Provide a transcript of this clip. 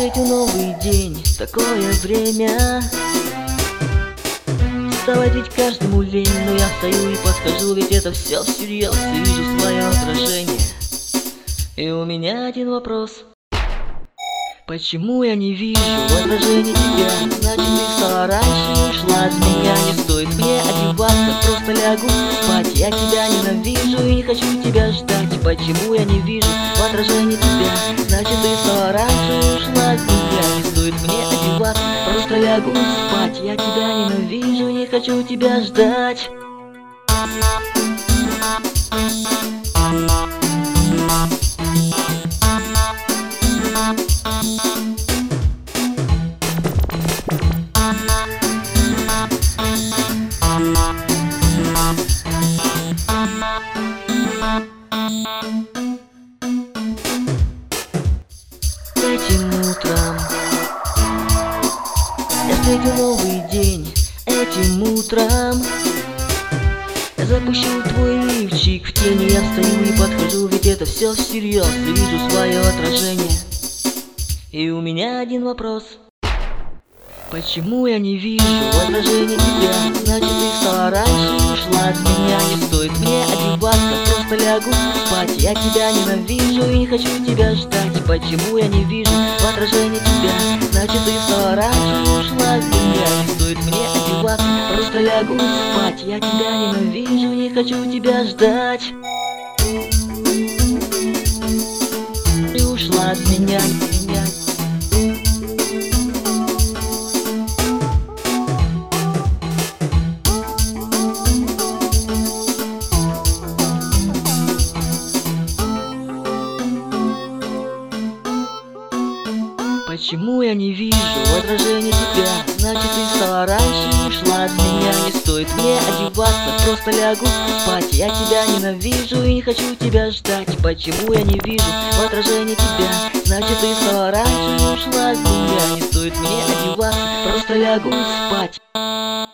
встретил новый день, такое время. Вставать ведь каждому лень, но я встаю и подхожу, ведь это все всерьез, и вижу свое отражение. И у меня один вопрос: почему я не вижу в отражении тебя? Значит, ты встала раньше и ушла от меня. Не стоит мне одеваться, просто лягу спать. Я тебя ненавижу и не хочу тебя ждать. Почему я не вижу в отражении тебя? Значит, ты встала раньше и ушла от меня. Не стоит мне одеваться, просто лягу спать. Я тебя ненавижу и не хочу тебя ждать. Этим утром я встретил новый день. Этим утром я запущу твой лифчик в тени. Я встаю и подхожу, ведь это все всерьез, и вижу свое отражение. И у меня один вопрос: почему я не вижу в отражении тебя? Значит, ты встала раньше и ушла от меня. Не стоит мне одеваться, просто лягу спать. Я тебя ненавижу и не хочу тебя ждать. Почему я не вижу в отражении тебя? Значит, ты встала раньше и ушла от меня. Не стоит мне одеваться, просто лягу спать. Я тебя ненавижу и не хочу тебя ждать. Ты ушла от меня. Почему я не вижу в отражении тебя? Значит, ты встала раньше и ушла от меня. Не стоит мне одеваться, просто лягу спать. Я тебя ненавижу и не хочу тебя ждать. Почему я не вижу в отражении тебя? Значит, ты встала раньше и ушла от меня. Не стоит мне одеваться, просто лягу спать.